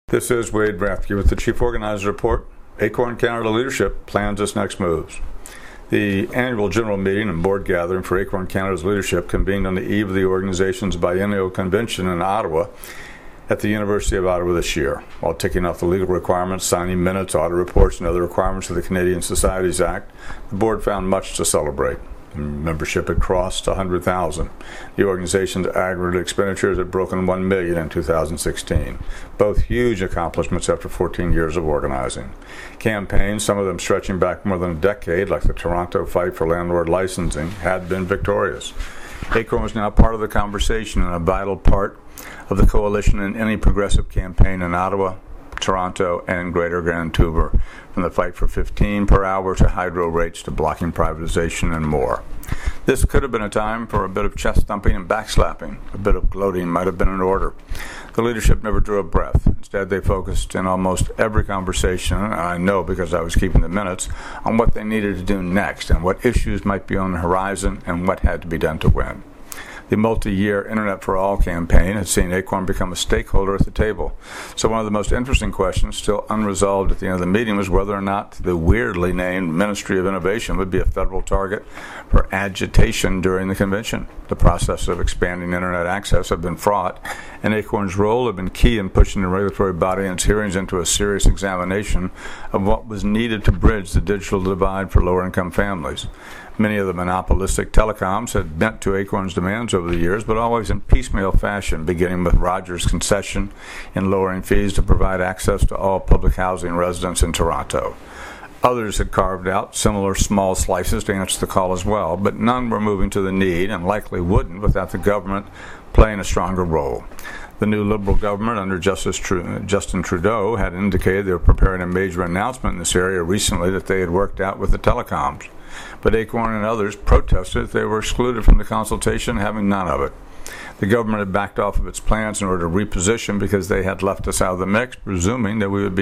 This is Wade Rathke with the Chief Organizer Report. Acorn Canada leadership plans its next moves. The annual general meeting and board gathering for Acorn Canada's leadership convened on the eve of the organization's biennial convention in Ottawa at the University of Ottawa this year. While ticking off the legal requirements, signing minutes, audit reports, and other requirements of the Canadian Societies Act, the board found much to celebrate. Membership had crossed 100,000. The organization's aggregate expenditures had broken $1 million in 2016. Both huge accomplishments after 14 years of organizing. Campaigns, some of them stretching back more than a decade, like the Toronto fight for landlord licensing, had been victorious. Acorn was now part of the conversation and a vital part of the coalition in any progressive campaign in Ottawa, Toronto, and Greater Vancouver, from the fight for 15 per hour to hydro rates to blocking privatization and more. This could have been a time for a bit of chest thumping and backslapping. A bit of gloating might have been in order. The leadership never drew a breath. Instead, they focused in almost every conversation, and I know because I was keeping the minutes, on what they needed to do next and what issues might be on the horizon and what had to be done to win. The multi-year Internet for All campaign had seen Acorn become a stakeholder at the table. So one of the most interesting questions still unresolved at the end of the meeting was whether or not the weirdly named Ministry of Innovation would be a federal target for agitation during the convention. The process of expanding Internet access had been fraught, and Acorn's role had been key in pushing the regulatory body and its hearings into a serious examination of what was needed to bridge the digital divide for lower-income families. Many of the monopolistic telecoms had bent to Acorn's demands over the years, but always in piecemeal fashion, beginning with Rogers' concession in lowering fees to provide access to all public housing residents in Toronto. Others had carved out similar small slices to answer the call as well, but none were moving to the need and likely wouldn't without the government playing a stronger role. The new Liberal government under Justin Trudeau had indicated they were preparing a major announcement in this area recently that they had worked out with the telecoms. But Acorn and others protested that they were excluded from the consultation, having none of it. The government had backed off of its plans in order to reposition because they had left us out of the mix, promising that we would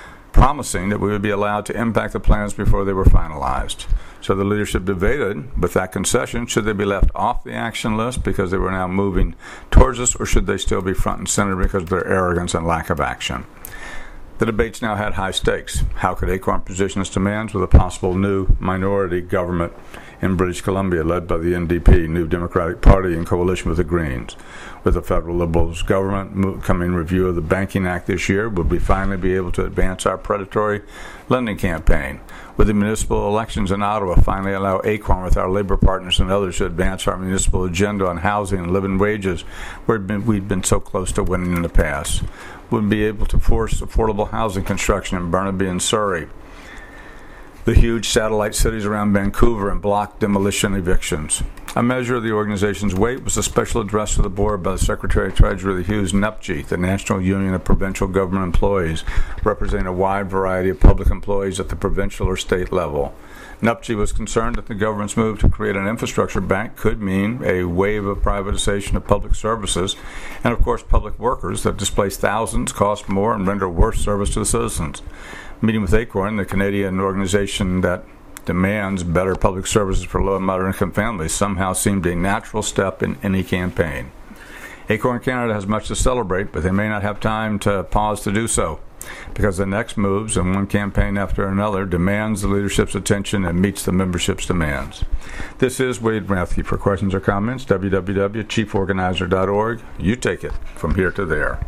be allowed to impact the plans before they were finalized. So the leadership debated, with that concession, should they be left off the action list because they were now moving towards us, or should they still be front and center because of their arrogance and lack of action? The debates now had high stakes. How could Acorn position its demands with a possible new minority government in British Columbia led by the NDP, New Democratic Party, in coalition with the Greens? With the federal Liberals government coming review of the Banking Act this year, would we finally be able to advance our predatory lending campaign? Would the municipal elections in Ottawa finally allow Acorn with our Labour partners and others to advance our municipal agenda on housing and living wages where we'd been so close to winning in the past? Would we be able to force affordable housing construction in Burnaby and Surrey, the huge satellite cities around Vancouver, and block demolition evictions? A measure of the organization's weight was a special address to the board by the Secretary of Treasury of the Hughes NUPGE, the National Union of Provincial Government Employees, representing a wide variety of public employees at the provincial or state level. NUPGE was concerned that the government's move to create an infrastructure bank could mean a wave of privatization of public services and, of course, public workers that displace thousands, cost more, and render worse service to the citizens. Meeting with Acorn, the Canadian organization that demands better public services for low and moderate-income families, somehow seemed a natural step in any campaign. Acorn Canada has much to celebrate, but they may not have time to pause to do so, because the next moves, and one campaign after another, demands the leadership's attention and meets the membership's demands. This is Wade Rathke. For questions or comments, www.chieforganizer.org. You take it from here to there.